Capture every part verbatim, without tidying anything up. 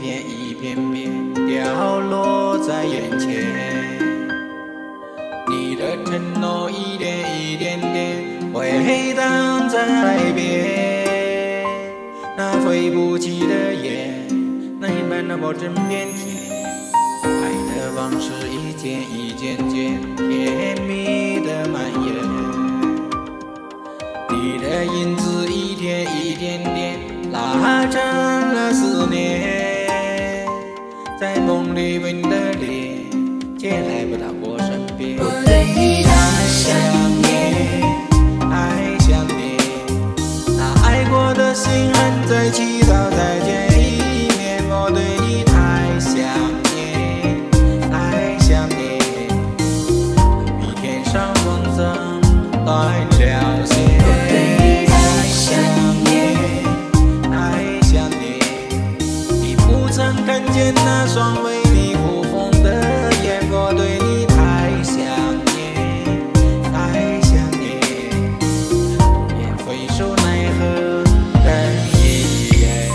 片一片片掉落在眼前，你的承诺一点一点点回荡在海边，那飞不起的烟，那一般的我枕边甜，爱的往事一件一件件甜蜜的蔓延，你的影子一点一点点拉长了思念，在梦里吻的脸，却来不到我身边。 我对你太想念， 太想念，那爱过的心还在祈祷再见一面。我对你太想念，太想念，比天上风筝断了线。 我对你太想念， 太想念，你不曾看见那双为你哭红的眼。我对你太想念，太想念，愿回首奈何人已远。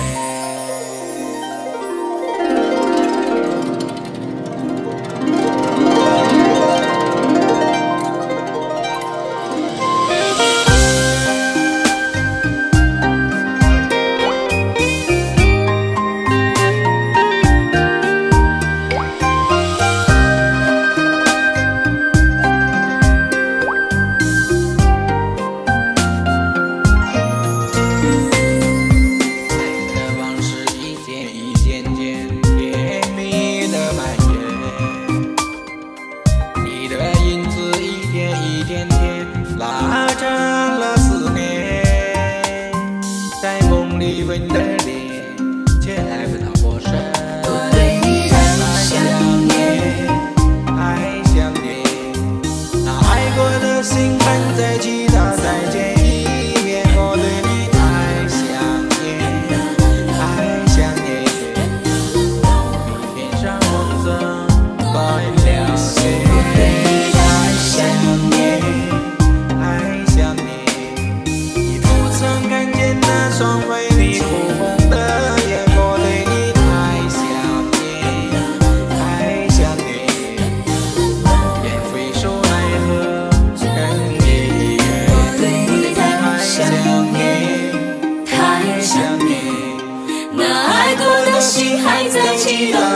拉长了思念，在梦里吻的脸，却来不到我身。 我对你太想念， 太想念，那爱过的心还在祈祷再见一面。我对你太想念，太想念，比天上风筝断了线。那双为你哭红的眼，我对你太想念，太想念，愿回首奈何人已远。 我对你太想念， 太想念， 那爱过的心还在祈祷